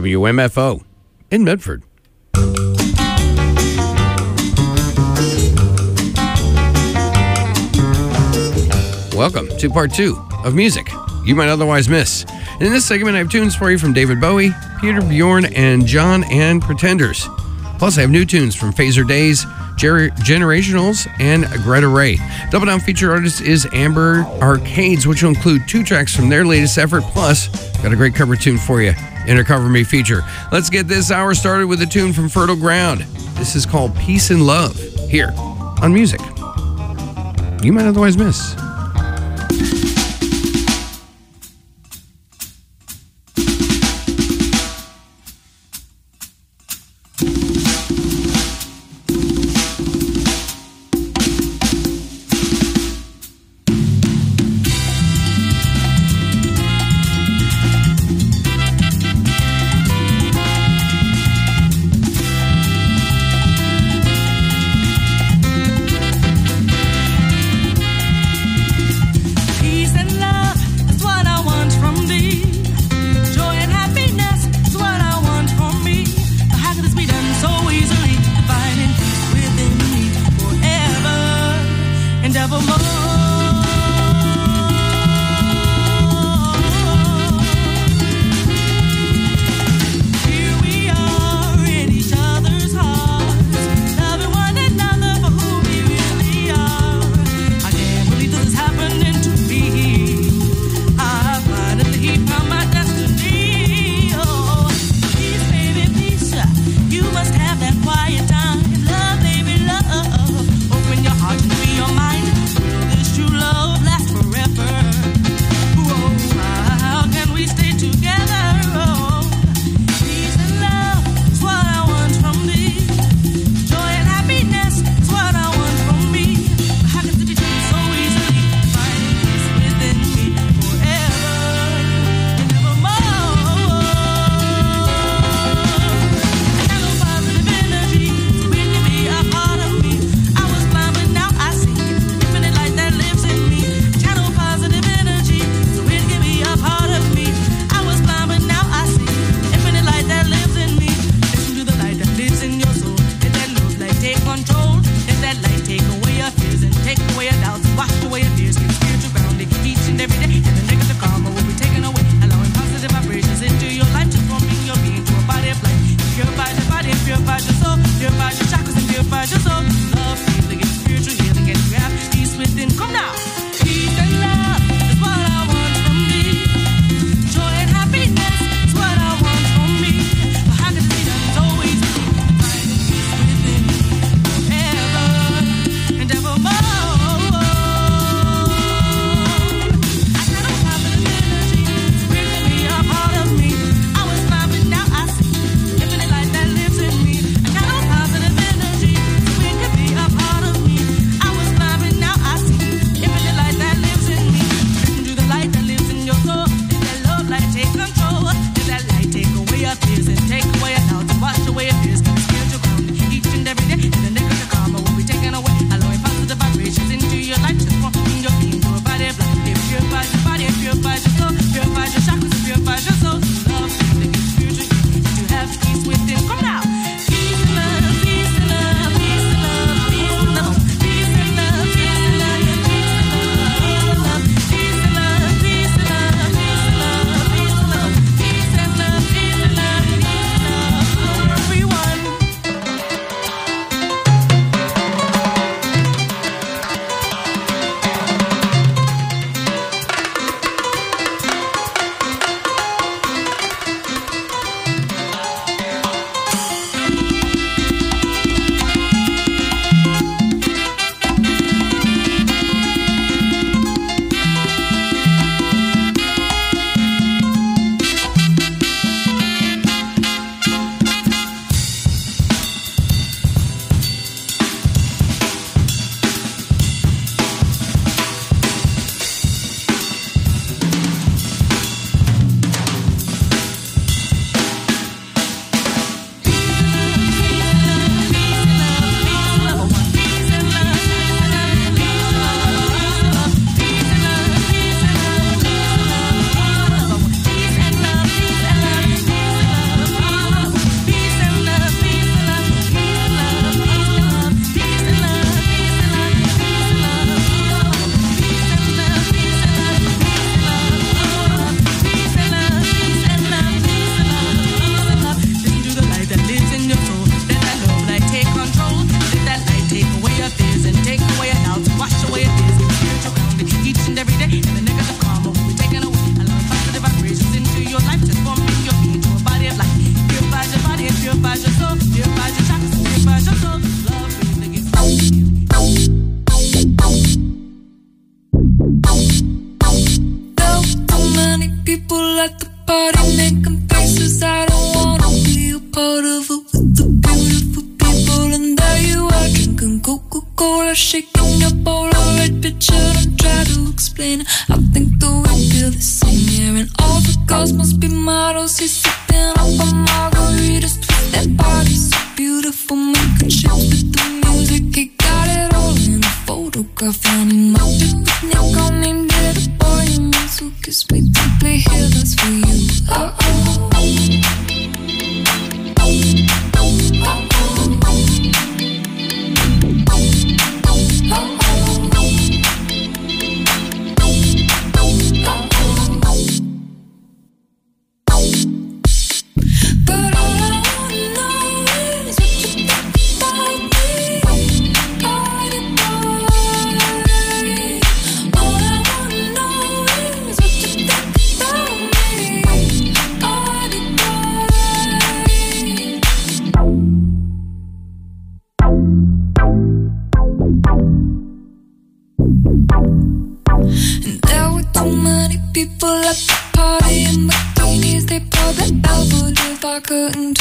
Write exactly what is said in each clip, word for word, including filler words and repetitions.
W M F O in Medford. Welcome to part two of music you might otherwise miss. In this segment, I have tunes for you from David Bowie, Peter Bjorn, and John and Pretenders. Plus, I have new tunes from Phaser Days, Ger- Generationals, and Greta Ray. Double Down feature artist is Amber Arcades, which will include two tracks from their latest effort. Plus, got a great cover tune for you in a Cover Me feature. Let's get this hour started with a tune from Fertile Ground. This is called Peace and Love, here on Music You Might Otherwise Miss.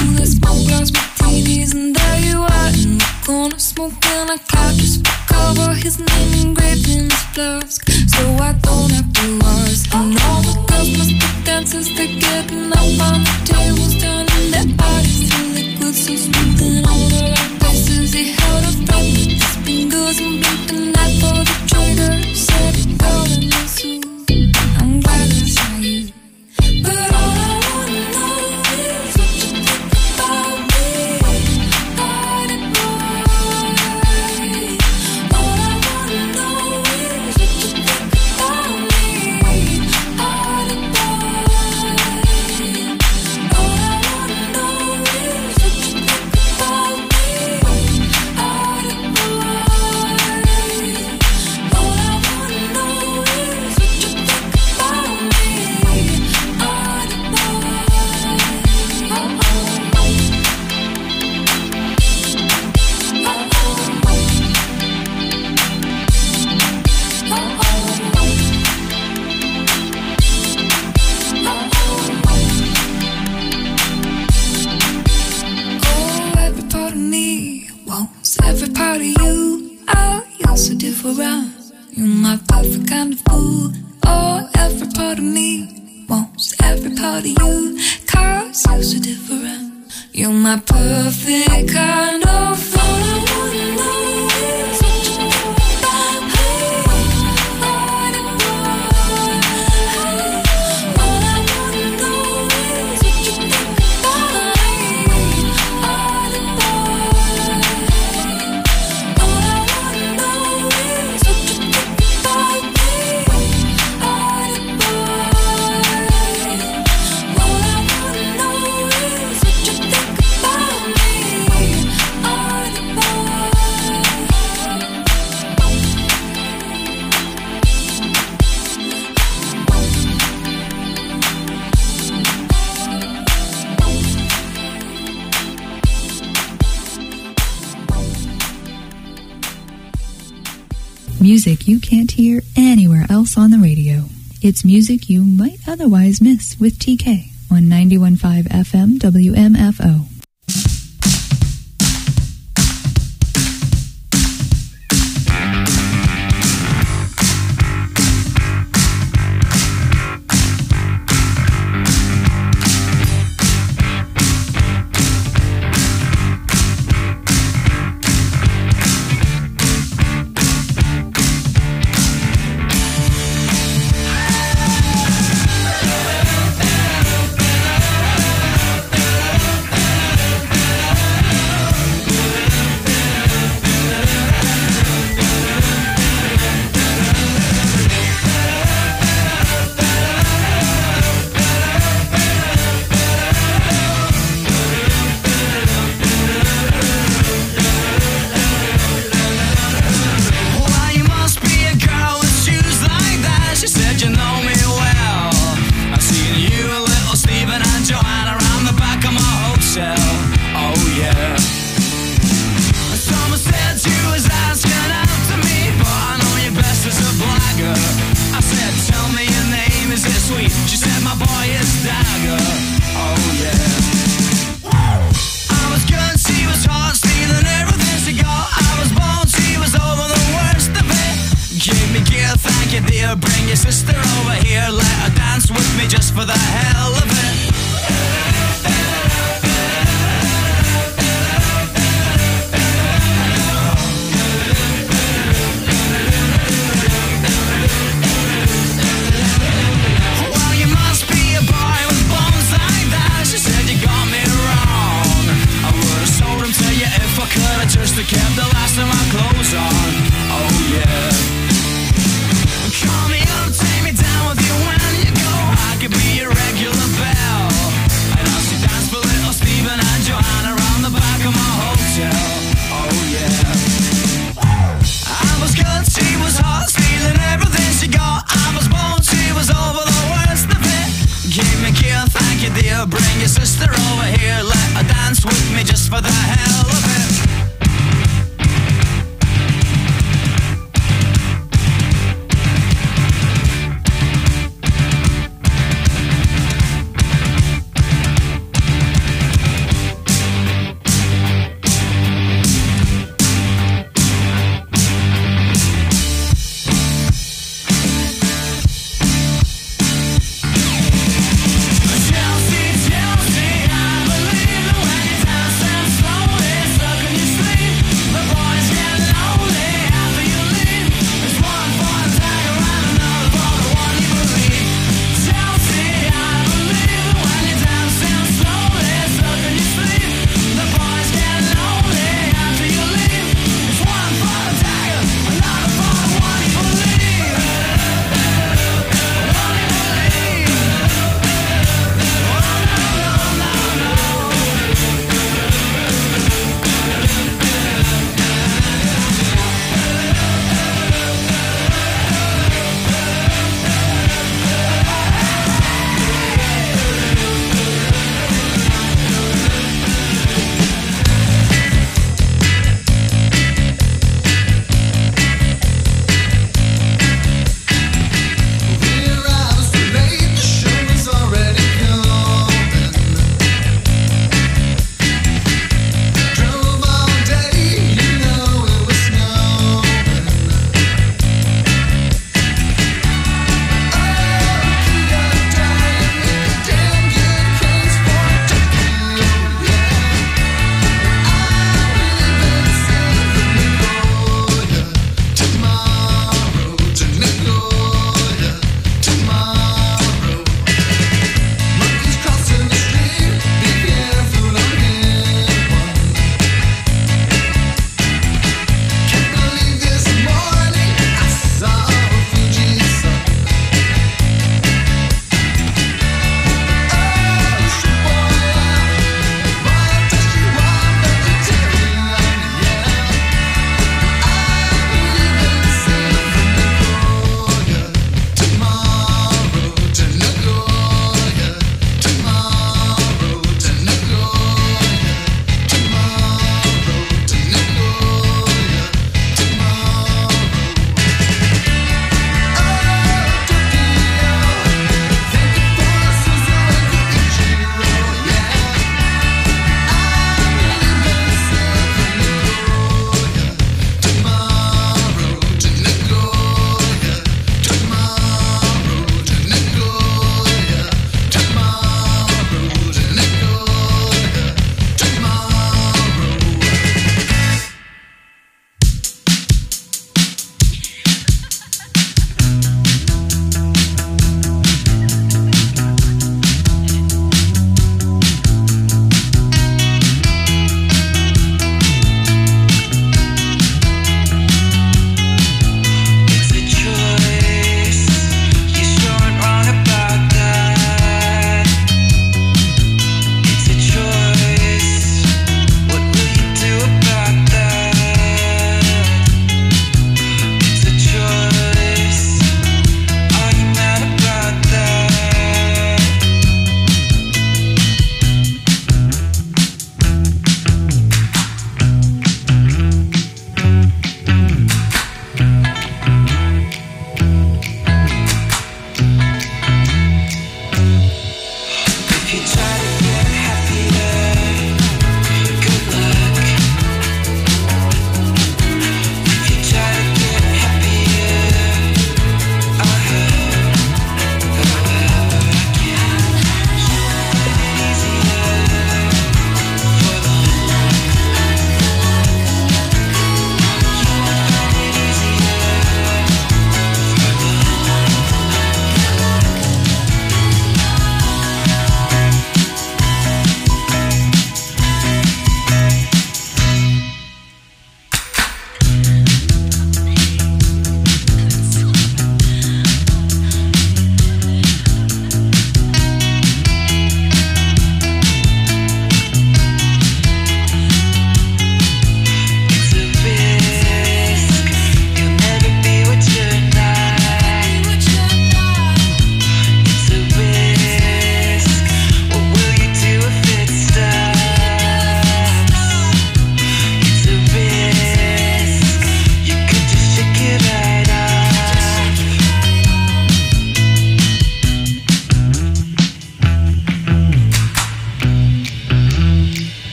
the smoke glass martinis, and there you are in the corner, smoking a cloud just for cover. His name engraved in his flask, so I don't have to ask. And all the girls must be dancers, they're getting up on the tables, turning their bodies to liquid so smooth in all the right places. He held a friend with his fingers and blinked an eye for the trigger. Said it all in the suit. I'm glad I saw you, but all I wanna know is what you think about me, body boy. All I wanna know is what you think about me, body boy. All I wanna know is what you think about me, body boy. All I wanna know is what you think about me, body boy. Oh, every part of me wants every part of you. Oh, you're so different. You're my perfect kind of fool. Oh, every part of me wants every part of you. 'Cause you're so different. You're my perfect kind of fool. All I wanna know is what you think about me, body boy. All I wanna know is what you think about me, body boy. All I wanna know is what you think about me, body boy. All I wanna know is what you think about me, body boy. Music you can't hear anywhere else on the radio. It's music you might otherwise miss with T K on ninety-one point five F M W M F O. Well, you must be a girl with shoes like that. She said you know me well. I've seen you, little Stephen and Joanna around the back of my hotel. Oh yeah. Someone said you was asking out to me, but I know you best as a blagger. I said, tell me your name, is it sweet? She said, my boy is Dagger. Oh yeah. I was good, she was hot, stealing everything she got. I was bold, she was over the worst of it. Give me gear, thank you dear. Bring your sister over here, let her dance with me just for the hell of it. Well, you must be a boy with bones like that. She said you got me wrong. I would've sold him to you if I could. I just have kept the last of my clothes on. Oh yeah. Call me up, take me down with you when you go. I could be your regular belle. And I'll see dance for little Stephen and Joanna around the back of my hotel. Oh yeah. I was good, she was hot, stealing everything she got. I was bold, she was over the worst of it. Give me gear, thank you dear. Bring your sister over here, let her dance with me just for the hell of it.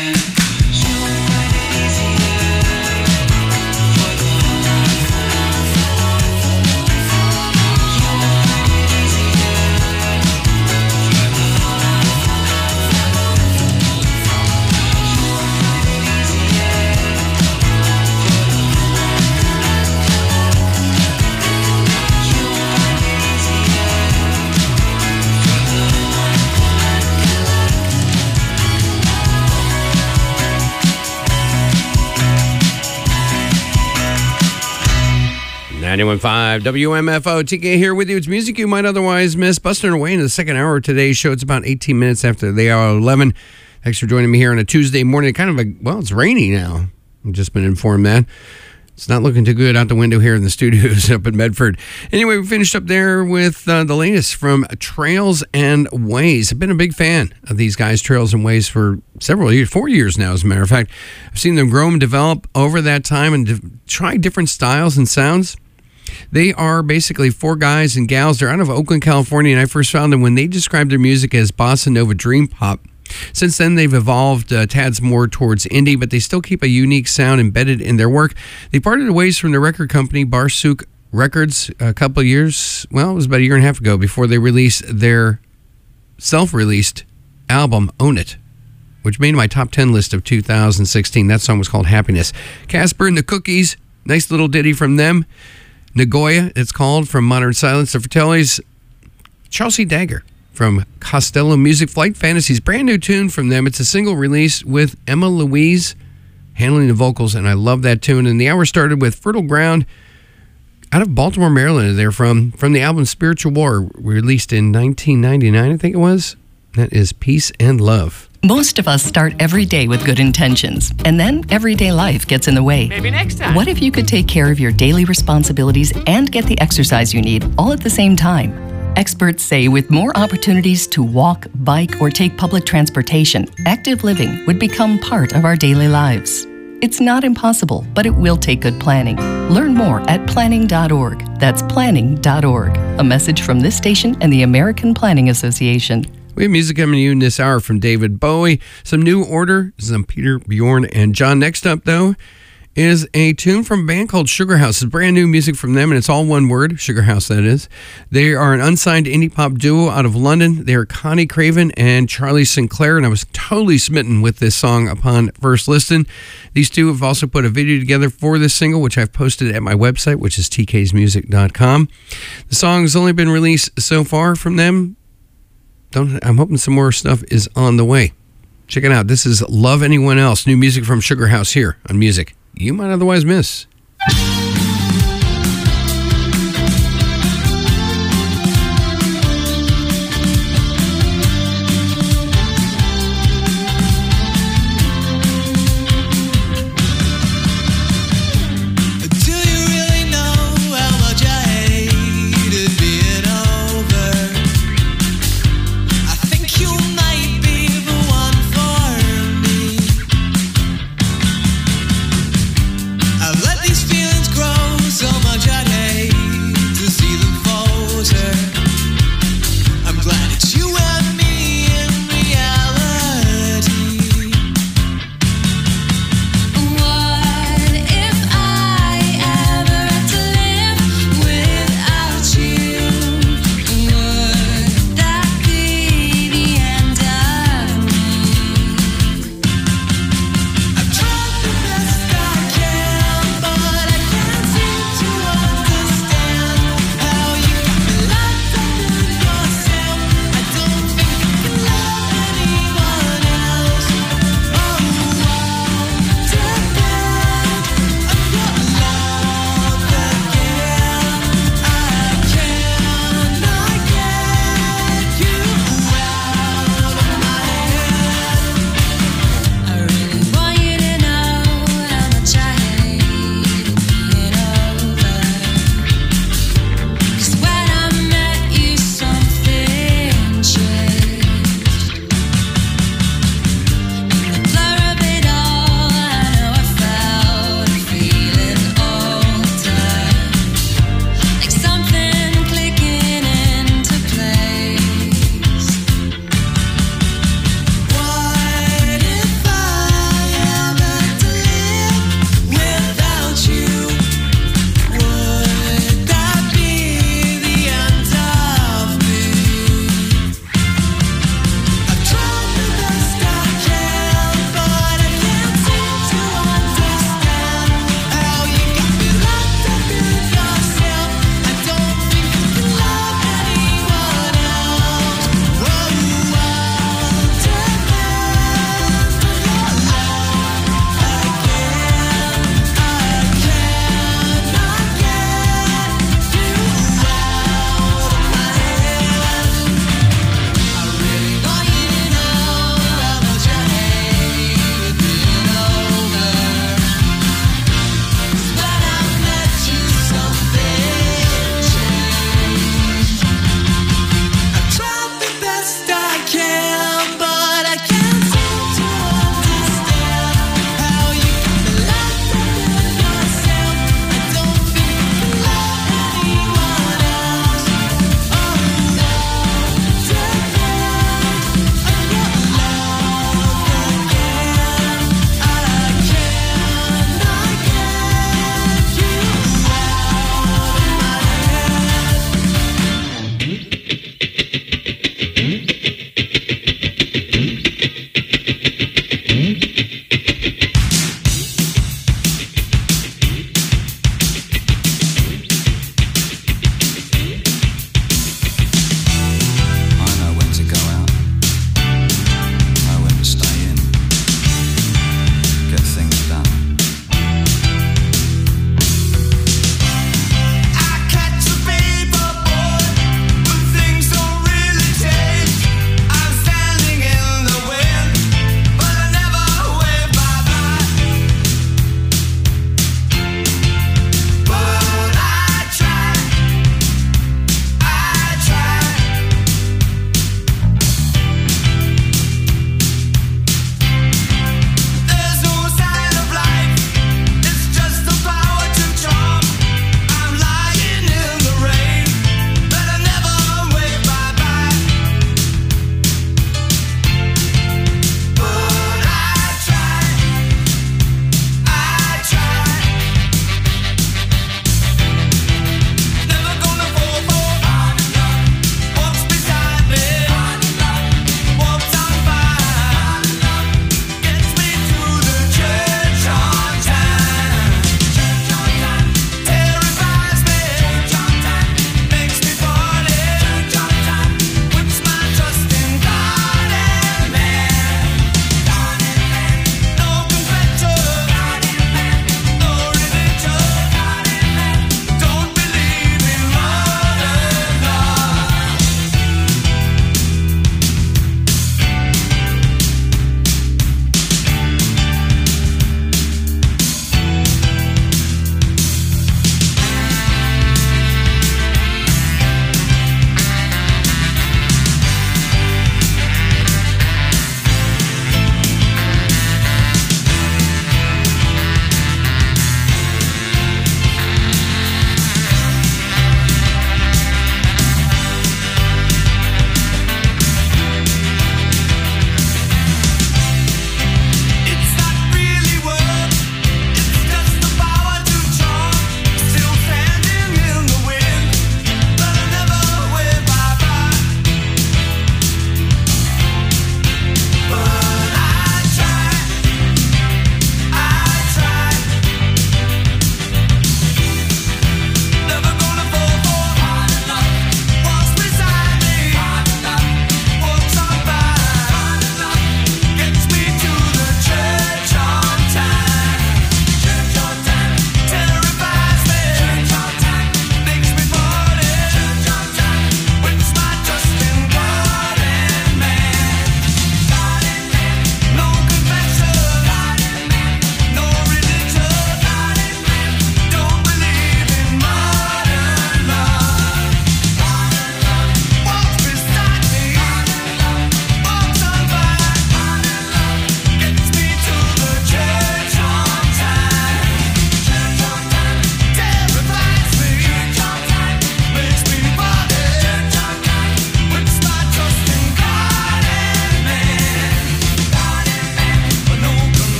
ninety-one point five W M F O, T K here with you. It's music you might otherwise miss. Busting our way into the second hour of today's show. It's about eighteen minutes after the hour eleven. Thanks for joining me here on a Tuesday morning. Kind of a, well, it's rainy now. I've just been informed that. It's not looking too good out the window here in the studios up in Medford. Anyway, we finished up there with uh, the latest from Trails and Ways. I've been a big fan of these guys, Trails and Ways, for several years, four years now, as a matter of fact. I've seen them grow and develop over that time and de- try different styles and sounds. They are basically four guys and gals. They're out of Oakland, California, and I first found them when they described their music as bossa nova dream pop. Since then, they've evolved uh, tads more towards indie, but they still keep a unique sound embedded in their work. They parted ways from their record company, Barsuk Records, a couple of years, well, it was about a year and a half ago, before they released their self-released album, Own It, which made my top ten list of two thousand sixteen. That song was called Happiness. Casper and the Cookies, nice little ditty from them. Nagoya, it's called, from Modern Silence. The Fratellis, Chelsea Dagger from Costello Music, Flight Fantasies, brand new tune from them. It's a single release with Emma Louise handling the vocals, and I love that tune. And the hour started with Fertile Ground out of Baltimore, Maryland. They're from, from the album Spiritual War, released in nineteen ninety-nine, I think it was. That is Peace and Love. Most of us start every day with good intentions, and then everyday life gets in the way. Maybe next time. What if you could take care of your daily responsibilities and get the exercise you need all at the same time? Experts say with more opportunities to walk, bike, or take public transportation, active living would become part of our daily lives. It's not impossible, but it will take good planning. Learn more at planning dot org. That's planning dot org. A message from this station and the American Planning Association. We have music coming to you in this hour from David Bowie. Some New Order, some Peter, Bjorn, and John. Next up, though, is a tune from a band called Sugar House. It's brand new music from them, and it's all one word, Sugar House, that is. They are an unsigned indie pop duo out of London. They are Connie Craven and Charlie Sinclair, and I was totally smitten with this song upon first listen. These two have also put a video together for this single, which I've posted at my website, which is t k's music dot com. The song has only been released so far from them. Don't, I'm hoping some more stuff is on the way. Check it out. This is Love Anyone Else. New music from Sugar House here on Music You Might Otherwise Miss. I've let the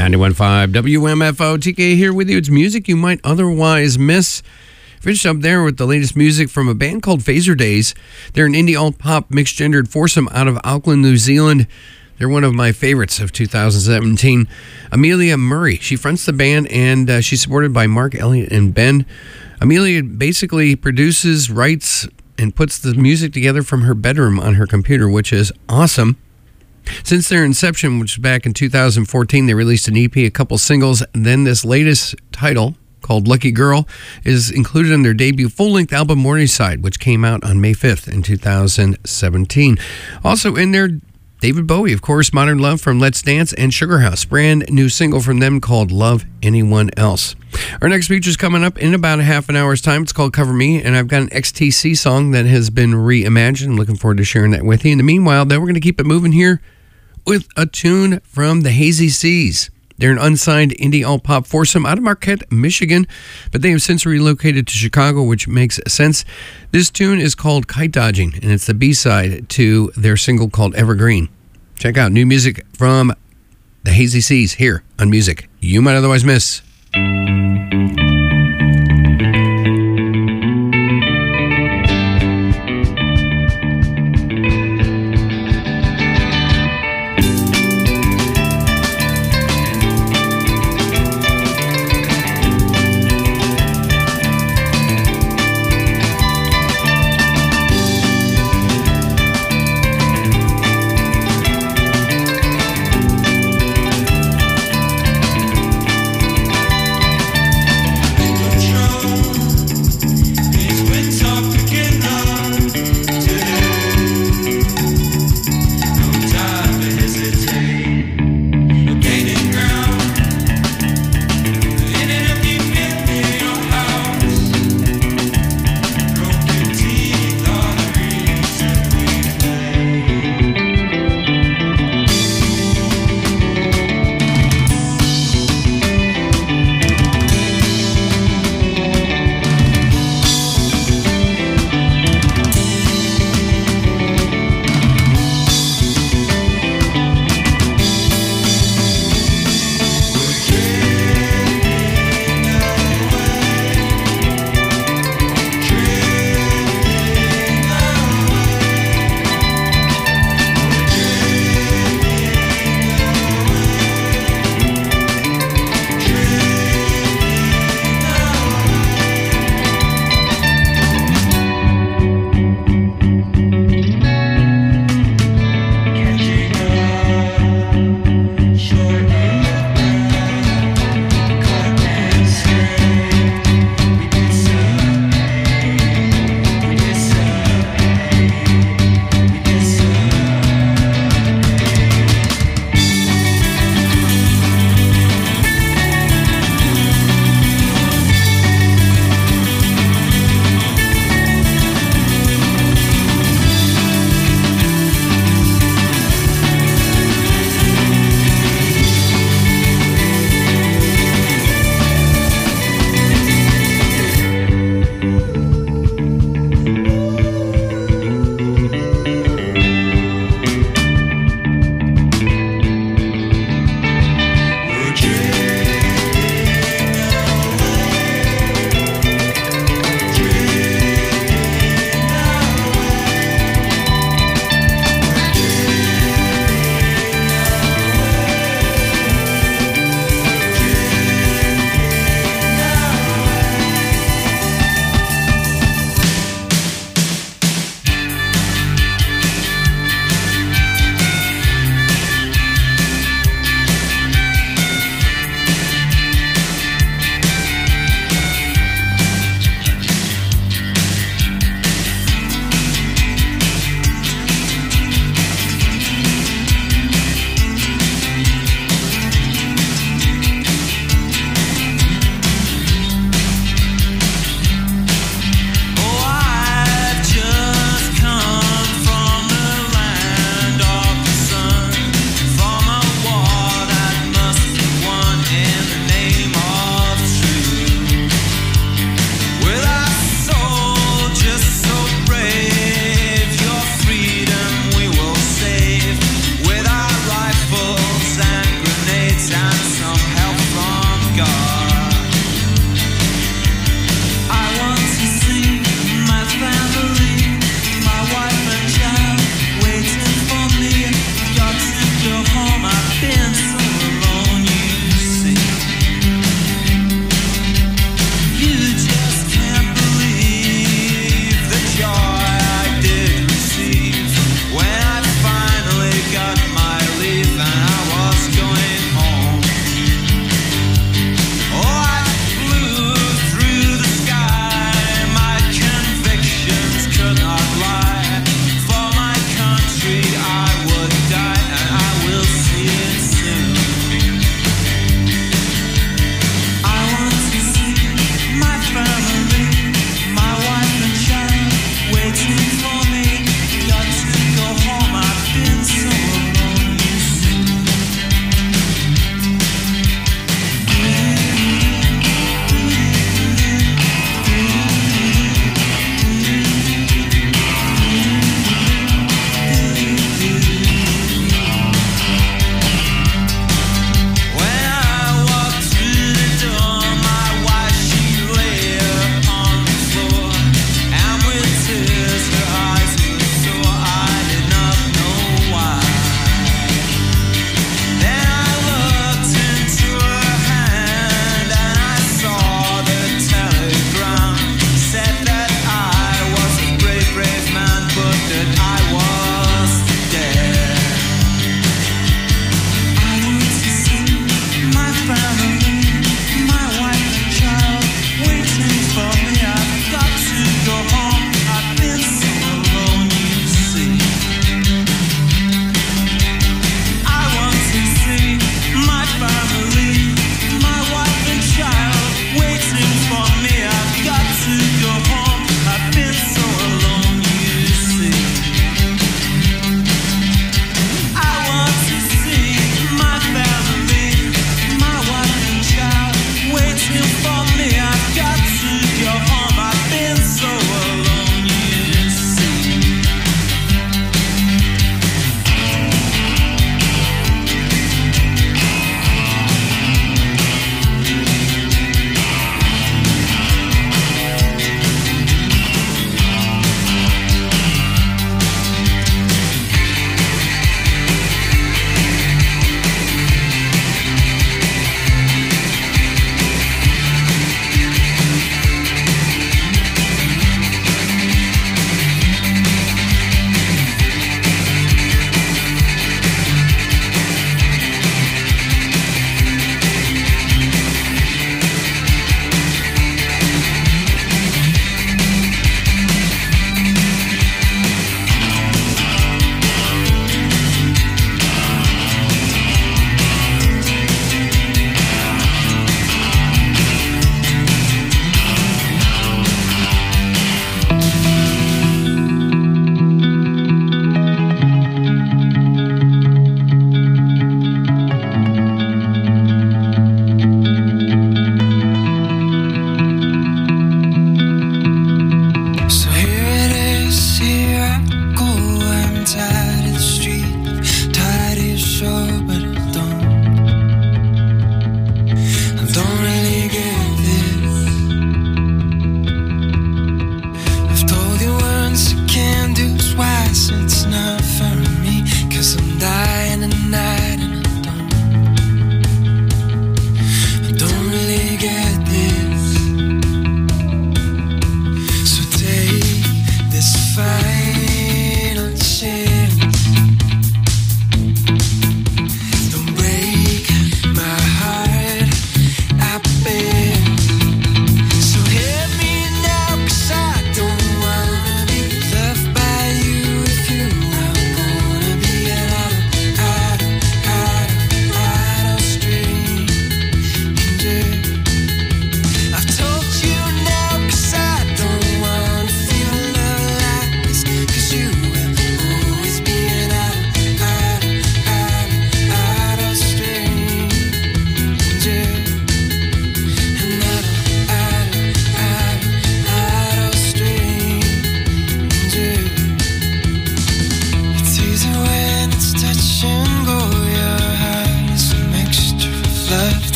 ninety-one point five W M F O. T K here with you. It's music you might otherwise miss. Finished up there with the latest music from a band called Phaser Days. They're an indie alt-pop mixed-gendered foursome out of Auckland, New Zealand. They're one of my favorites of two thousand seventeen. Amelia Murray, she fronts the band, and uh, she's supported by Mark, Elliott, and Ben. Amelia basically produces, writes, and puts the music together from her bedroom on her computer, which is awesome. Since their inception, which was back in two thousand fourteen, they released an E P, a couple singles, and then this latest title, called Lucky Girl, is included in their debut full-length album Morningside, which came out on May fifth in two thousand seventeen. Also in there, David Bowie, of course, Modern Love from Let's Dance, and Sugar House, brand new single from them called Love Anyone Else. Our next feature is coming up in about a half an hour's time. It's called Cover Me, and I've got an X T C song that has been reimagined. I'm looking forward to sharing that with you. In the meanwhile, then we're going to keep it moving here with a tune from the Hazy Seas. They're an unsigned indie alt-pop foursome out of Marquette, Michigan, but they have since relocated to Chicago, which makes sense. This tune is called Kite Dodging, and it's the B-side to their single called Evergreen. Check out new music from the Hazy Seas here on Music You Might Otherwise Miss.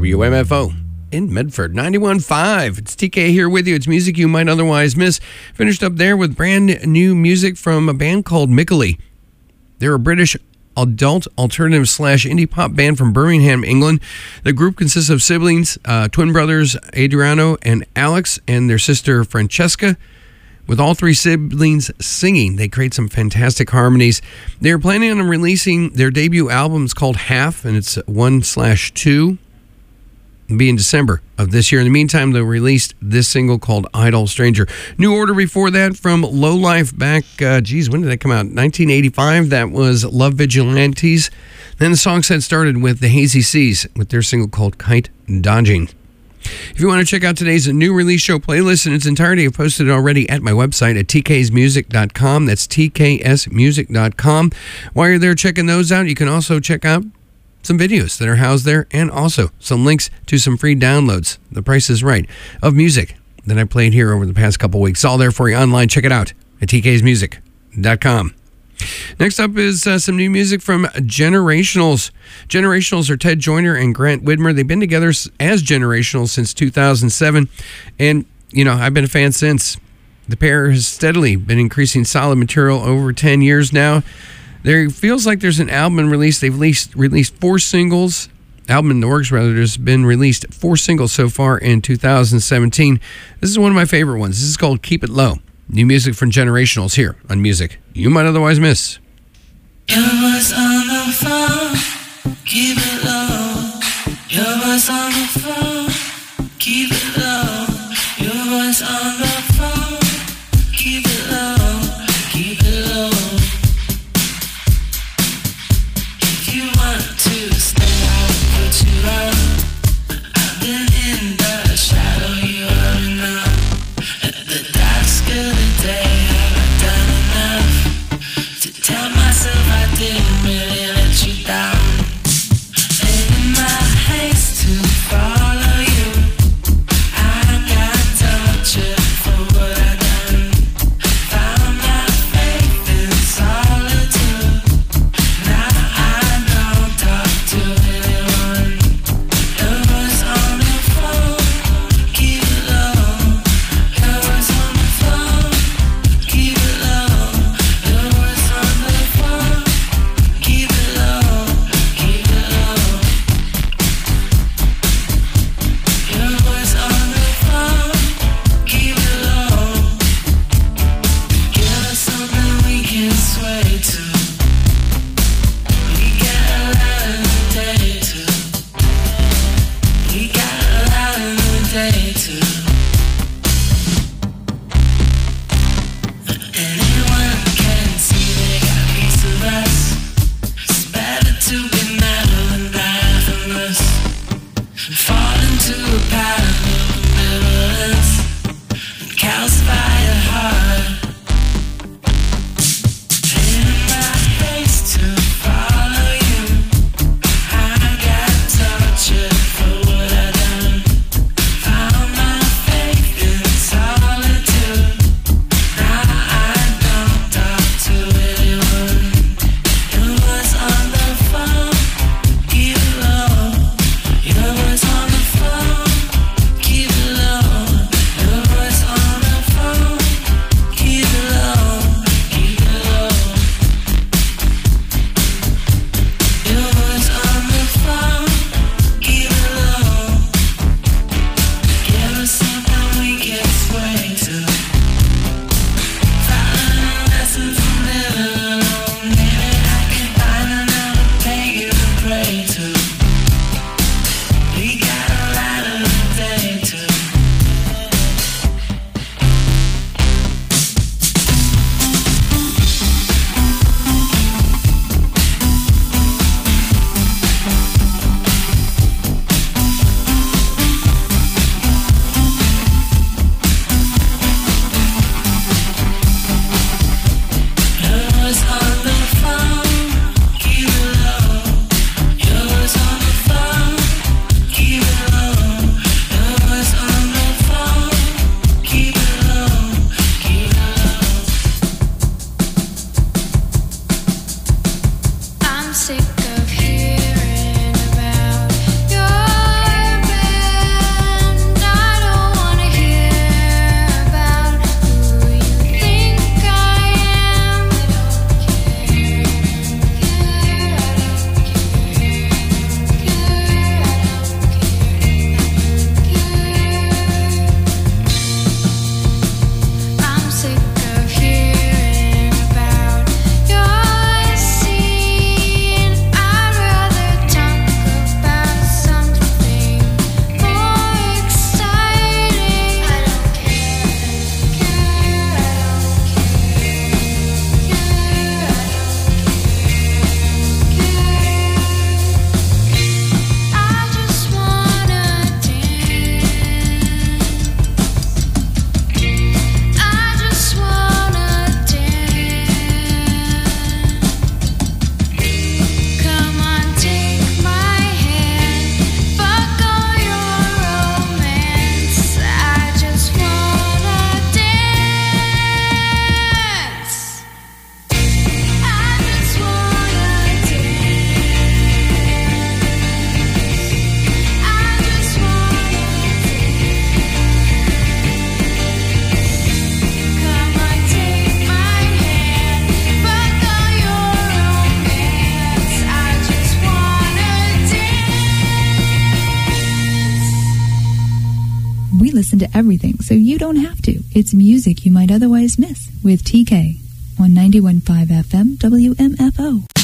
W M F O in Medford, ninety-one point five. It's T K here with you. It's music you might otherwise miss. Finished up there with brand new music from a band called Mickley. They're a British adult alternative slash indie pop band from Birmingham, England. The group consists of siblings, uh, twin brothers Adriano and Alex, and their sister Francesca. With all three siblings singing, they create some fantastic harmonies. They're planning on releasing their debut album. It's called Half, and it's one slash two. It'll be in December of this year. In the meantime, they released this single called Idle Stranger. New Order before that from Low Life back, uh, geez, when did that come out? nineteen eighty-five. That was Love Vigilantes. Then the song set started with the Hazy Seas with their single called Kite Dodging. If you want to check out today's new release show playlist in its entirety, I've posted it already at my website at t k s music dot com. That's t k s music dot com. While you're there checking those out, you can also check out some videos that are housed there and also some links to some free downloads. The Price is Right of music that I played here over the past couple weeks. It's all there for you online. Check it out at t k s music dot com. Next up is uh, some new music from Generationals. Generationals are Ted Joyner and Grant Widmer. They've been together as Generationals since two thousand seven. And, you know, I've been a fan since. The pair has steadily been increasing solid material over ten years now. There feels like there's an album released. They've released, released four singles. Album in the works, rather. There's been released four singles so far in two thousand seventeen. This is one of my favorite ones. This is called Keep It Low. New music from Generationals here on Music You Might Otherwise Miss. Your voice on the phone, keep it low. Your voice on the phone, keep it low. Your voice on the phone, keep it low, keep it low. If you want to stay out for too long, I've been in the shadow, you already know. The dark's good day, I've done enough to tell myself I didn't really let you down. And in my haste to follow you, I got tortured listen to everything so you don't have to. It's music you might otherwise miss with T K on ninety-one point five F M W M F O.